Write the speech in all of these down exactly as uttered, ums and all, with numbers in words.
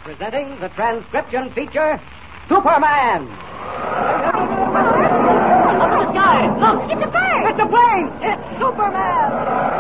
presenting the transcription feature, Superman. Up in the sky! Look, it's a bird! It's a plane! It's Superman!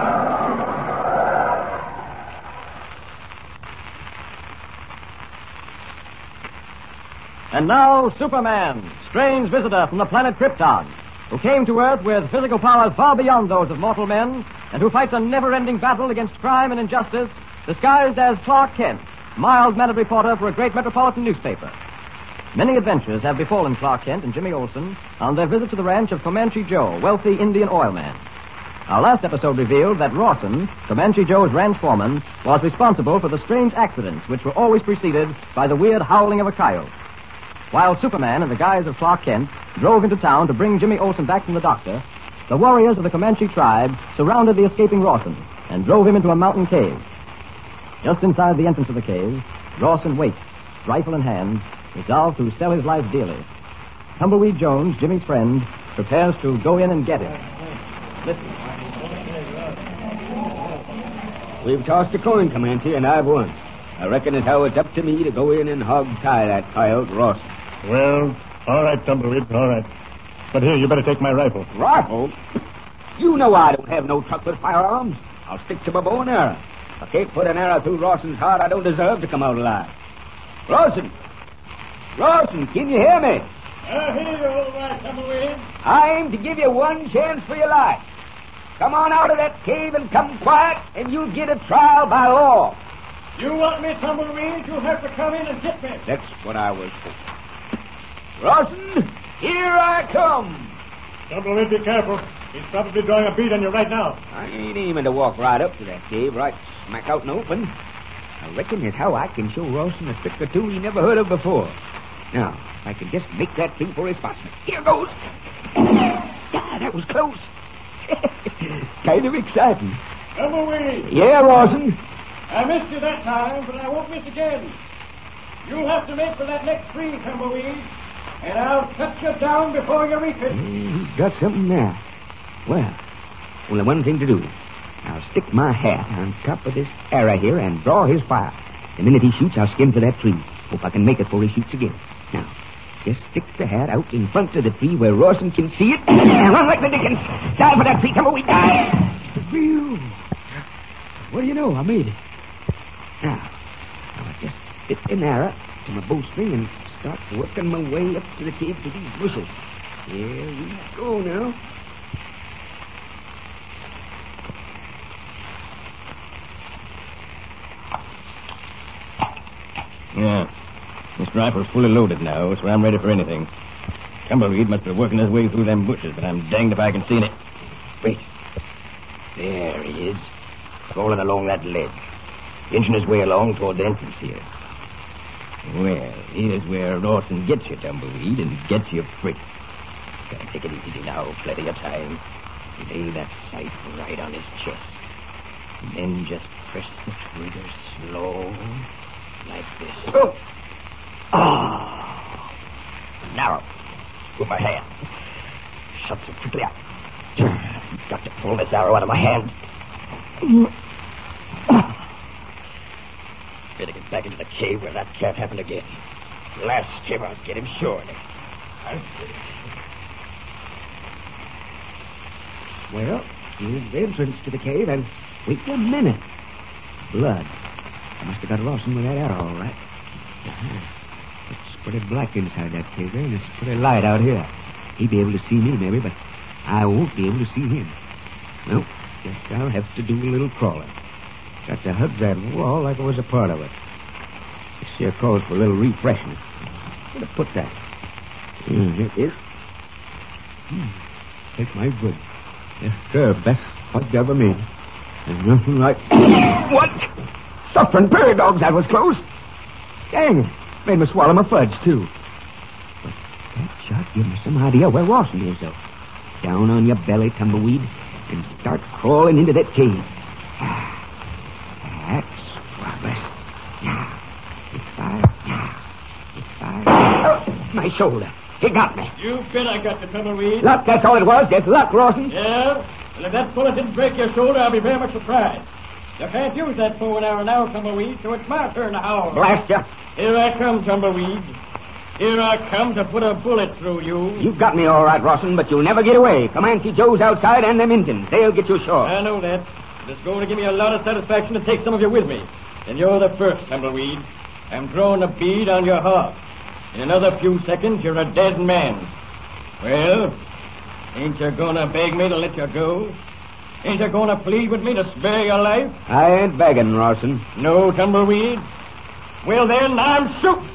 And now, Superman, strange visitor from the planet Krypton, who came to Earth with physical powers far beyond those of mortal men, and who fights a never-ending battle against crime and injustice, disguised as Clark Kent, mild-mannered reporter for a great metropolitan newspaper. Many adventures have befallen Clark Kent and Jimmy Olsen on their visit to the ranch of Comanche Joe, wealthy Indian oil man. Our last episode revealed that Rawson, Comanche Joe's ranch foreman, was responsible for the strange accidents which were always preceded by the weird howling of a coyote. While Superman, in the guise of Clark Kent, drove into town to bring Jimmy Olsen back from the doctor, the warriors of the Comanche tribe surrounded the escaping Rawson and drove him into a mountain cave. Just inside the entrance of the cave, Rawson waits, rifle in hand, resolved to sell his life dearly. Tumbleweed Jones, Jimmy's friend, prepares to go in and get him. Listen. We've tossed a coin, Comanche, and I've won. I reckon as how it's up to me to go in and hog-tie that coyote Rawson. Well, all right, Tumbleweed, all right. But here, you better take my rifle. Rifle? You know I don't have no truck with firearms. I'll stick to my bow and arrow. I can't put an arrow through Rawson's heart. I don't deserve to come out alive. Rawson! Rawson, can you hear me? I hear you, all right, Tumbleweed. I aim to give you one chance for your life. Come on out of that cave and come quiet, and you'll get a trial by law. You want me, Tumbleweed? You'll have to come in and get me. That's what I was for. Rawson, here I come. Tumbleweed, be careful. He's probably drawing a bead on you right now. I ain't aiming to walk right up to that cave, right smack out in the open. I reckon that's how I can show Rawson a trick or two he never heard of before. Now, if I can just make that thing for his spots. Here goes. Yeah, that was close. Kind of exciting. Tumbleweed! Yeah, Rawson. I missed you that time, but I won't miss again. You'll have to make for that next tree, Tumbleweed, and I'll cut you down before you reach it. Yeah, he's got something there. Well, only one thing to do. I'll stick my hat on top of this arrow here and draw his fire. The minute he shoots, I'll skin for that tree. Hope I can make it before he shoots again. Now, just stick the hat out in front of the tree where Rawson can see it. Run like the dickens. Dive for that tree, Tumbleweed. Dive. Phew. What do you know? I made it. Now, I'll just fit an arrow to my bowstring and start working my way up to the cave to these bushes. Here we go now. Yeah. This rifle's fully loaded now, so I'm ready for anything. Tumbleweed must be working his way through them bushes, but I'm danged if I can see it. Wait. There he is, crawling along that ledge, inching his way along toward the entrance here. Well, here's where Rawson gets you, Tumbleweed, and gets you free. Gotta take it easy now, plenty of time. Lay that sight right on his chest. And then just press the trigger slow, like this. Oh! Oh! Narrow. With my hand. Shut so quickly out. Got to pull this arrow out of my hand. Better get back into the cave where that can't happen again. Last time I'll get him surely. Well, here's the entrance to the cave, and wait a minute. Blood. I must have got Rawson with that arrow, all right. Uh-huh. It's pretty black inside that cave there, and it's pretty light out here. He'd be able to see me, maybe, but I won't be able to see him. Well, guess I'll have to do a little crawling. Got to hug that wall like I was a part of it. This here calls for a little refreshing. Where'd I put that? Mm, here it is. Hmm. Take my good. Yes, sir, best hug ever made. There's nothing like... What? Suffering prairie dogs, that was close. Dang it. Made me swallow my fudge, too. But that shot gave me some idea where Rawson is, though. Down on your belly, Tumbleweed, and start crawling into that cave. That's progress. Now, if I... Now, if I... Oh, my shoulder. He got me. You bet I got the Tumbleweed. Luck, that's all it was. Just luck, Rawson. Yeah? Well, if that bullet didn't break your shoulder, I'll be very much surprised. You can't use that bow and arrow now, Tumbleweed, so it's my turn to howl. Blast you. Here I come, Tumbleweed. Here I come to put a bullet through you. You've got me all right, Rawson, but you'll never get away. Comanche Joe's outside and them Indians. They'll get you sure. I know that. It's going to give me a lot of satisfaction to take some of you with me. And you're the first, Tumbleweed. I'm throwing a bead on your heart. In another few seconds, you're a dead man. Well, ain't you going to beg me to let you go? Ain't you going to plead with me to spare your life? I ain't begging, Rawson. No, Tumbleweed? Well, then, I'm shooting.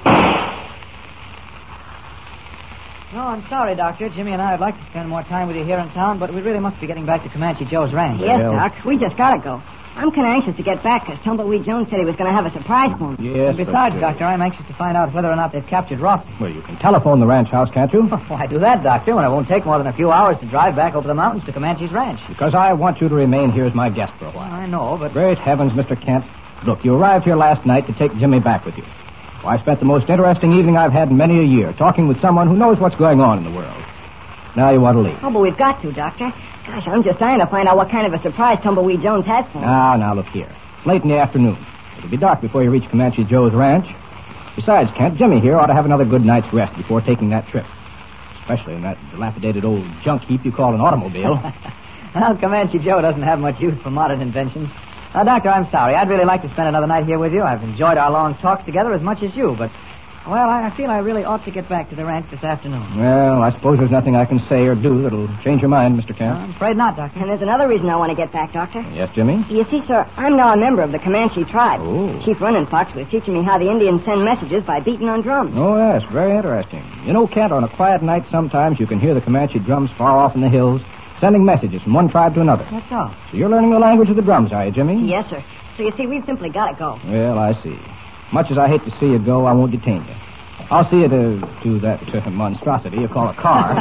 No, I'm sorry, Doctor. Jimmy and I would like to spend more time with you here in town, but we really must be getting back to Comanche Joe's ranch. Yes, Well- Doc. We just gotta go. I'm kind of anxious to get back because Tumbleweed Jones said he was going to have a surprise for me. Yes, And besides, but, uh, Doctor, I'm anxious to find out whether or not they've captured Ross. Well, you can telephone the ranch house, can't you? Why do that, Doctor, when it won't take more than a few hours to drive back over the mountains to Comanche's ranch? Because I want you to remain here as my guest for a while. I know, but... Great heavens, Mister Kent. Look, you arrived here last night to take Jimmy back with you. Well, I spent the most interesting evening I've had in many a year, talking with someone who knows what's going on in the world. Now you want to leave. Oh, but we've got to, Doctor. Gosh, I'm just dying to find out what kind of a surprise Tumbleweed Jones has for me. Now, now, look here. It's late in the afternoon. It'll be dark before you reach Comanche Joe's ranch. Besides, Kent, Jimmy here ought to have another good night's rest before taking that trip. Especially in that dilapidated old junk heap you call an automobile. Well, Comanche Joe doesn't have much use for modern inventions. Now, Doctor, I'm sorry. I'd really like to spend another night here with you. I've enjoyed our long talks together as much as you, but... Well, I I feel I really ought to get back to the ranch this afternoon. Well, I suppose there's nothing I can say or do that'll change your mind, Mister Kent. I'm afraid not, Doctor. And there's another reason I want to get back, Doctor. Yes, Jimmy? You see, sir, I'm now a member of the Comanche tribe. Oh. Chief Running Fox was teaching me how the Indians send messages by beating on drums. Oh, yes, very interesting. You know, Kent, on a quiet night sometimes you can hear the Comanche drums far off in the hills, sending messages from one tribe to another. That's all. So you're learning the language of the drums, are you, Jimmy? Yes, sir. So you see, we've simply got to go. Well, I see. Much as I hate to see you go, I won't detain you. I'll see you to, to that uh, monstrosity you call a car.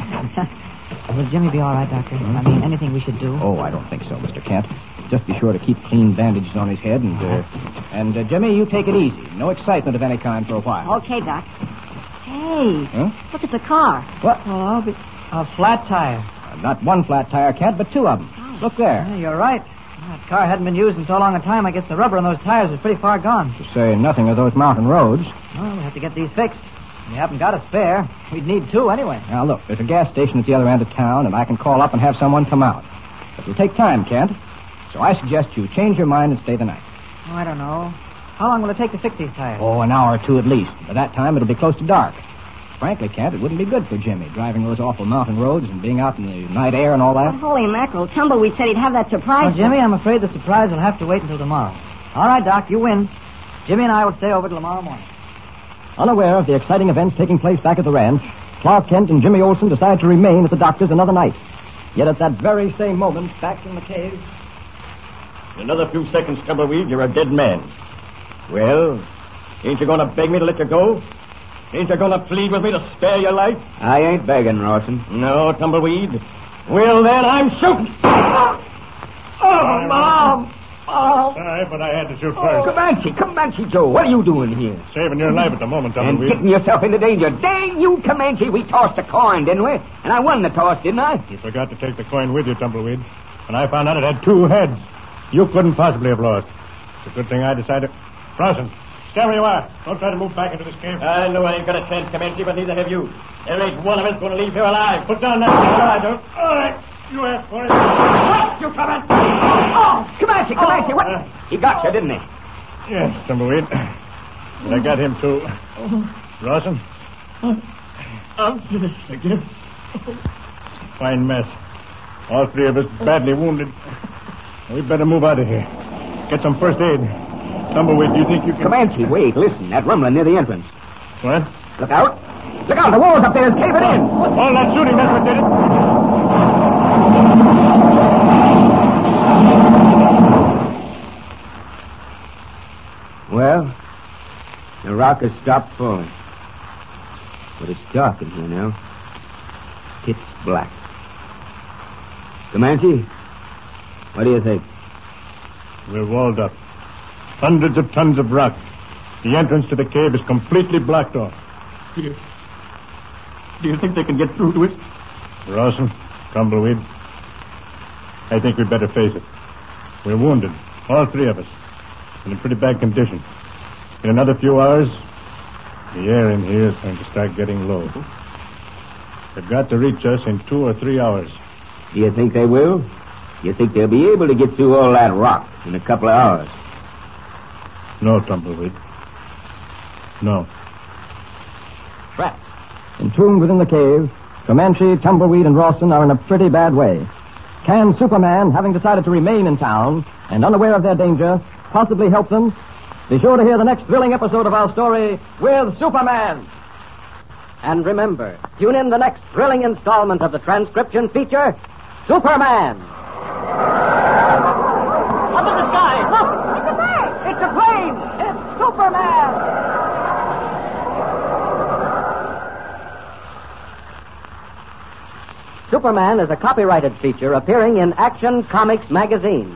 Will Jimmy be all right, Doctor? I mean, anything we should do? Oh, I don't think so, Mister Kent. Just be sure to keep clean bandages on his head, and, uh, and uh, Jimmy, you take it easy. No excitement of any kind for a while. Okay, Doc. Hey, Huh? look at the car. What? Oh, but a flat tire. Uh, not one flat tire, Kent, but two of them. Look there. Yeah, you're right. That car hadn't been used in so long a time, I guess the rubber on those tires is pretty far gone. To say nothing of those mountain roads. Well, we have to get these fixed. We haven't got a spare. We'd need two anyway. Now, look, there's a gas station at the other end of town, and I can call up and have someone come out. But it'll take time, Kent. So I suggest you change your mind and stay the night. Oh, I don't know. How long will it take to fix these tires? Oh, an hour or two at least. By that time, it'll be close to dark. Frankly, Kent, it wouldn't be good for Jimmy, driving those awful mountain roads and being out in the night air and all But that. holy mackerel, Tumbleweed said he'd have that surprise. Well, Jimmy, I'm afraid the surprise will have to wait until tomorrow. All right, Doc, you win. Jimmy and I will stay over till tomorrow morning. Unaware of the exciting events taking place back at the ranch, Clark Kent and Jimmy Olsen decide to remain at the doctor's another night. Yet at that very same moment, back in the cave... In another few seconds, Tumbleweed, you're a dead man. Well, ain't you going to beg me to let you go? Ain't you going to plead with me to spare your life? I ain't begging, Rawson. No, Tumbleweed. Well, then, I'm shooting. Oh, Mom! Oh. Sorry, but I had to shoot Oh, first. Comanche, Comanche Joe, what are you doing here? Saving your life at the moment, And Tumbleweed. getting yourself into danger. Dang you, Comanche, we tossed a coin, didn't we? And I won the toss, didn't I? You forgot to take the coin with you, Tumbleweed. And I found out it had two heads. You couldn't possibly have lost. It's a good thing I decided. Rawson, stay where you are. Don't try to move back into this cave. I know I ain't got a chance, Comanche, but neither have you. There ain't one of us going to leave here alive. Put down that gun. I don't. All right. You asked for it. What? You coming? Oh, Comanche, Comanche, what? Uh, He got you, didn't he? Yes, Tumbleweed. But I got him, too. Rawson? I'm finished again. Fine mess. All three of us badly wounded. We'd better move out of here. Get some first aid. Tumbleweed, do you think you can... Comanche, wait, listen. That rumbling near the entrance. What? Look out. Look out, the walls up there is caving in. All that shooting, that's what did it. Well, the rock has stopped falling. But it's dark in here now. Pitch black. Comanche, what do you think? We're walled up. Hundreds of tons of rock. The entrance to the cave is completely blocked off. Do you, do you think they can get through to us? Rawson, Tumbleweed, I think we'd better face it. We're wounded, all three of us, in a pretty bad condition. In another few hours, The air in here is going to start getting low. They've got to reach us in two or three hours. Do you think they will? You think they'll be able to get through all that rock in a couple of hours? No, Tumbleweed. No. Trapped. Entombed within the cave, Comanche, Tumbleweed, and Rawson are in a pretty bad way. Can Superman, having decided to remain in town and unaware of their danger, possibly help them? Be sure to hear the next thrilling episode of our story with Superman. And remember, tune in the next thrilling installment of the transcription feature, Superman. Up in the sky, look! It's a bird! It's a plane! It's Superman! Superman is a copyrighted feature appearing in Action Comics magazine.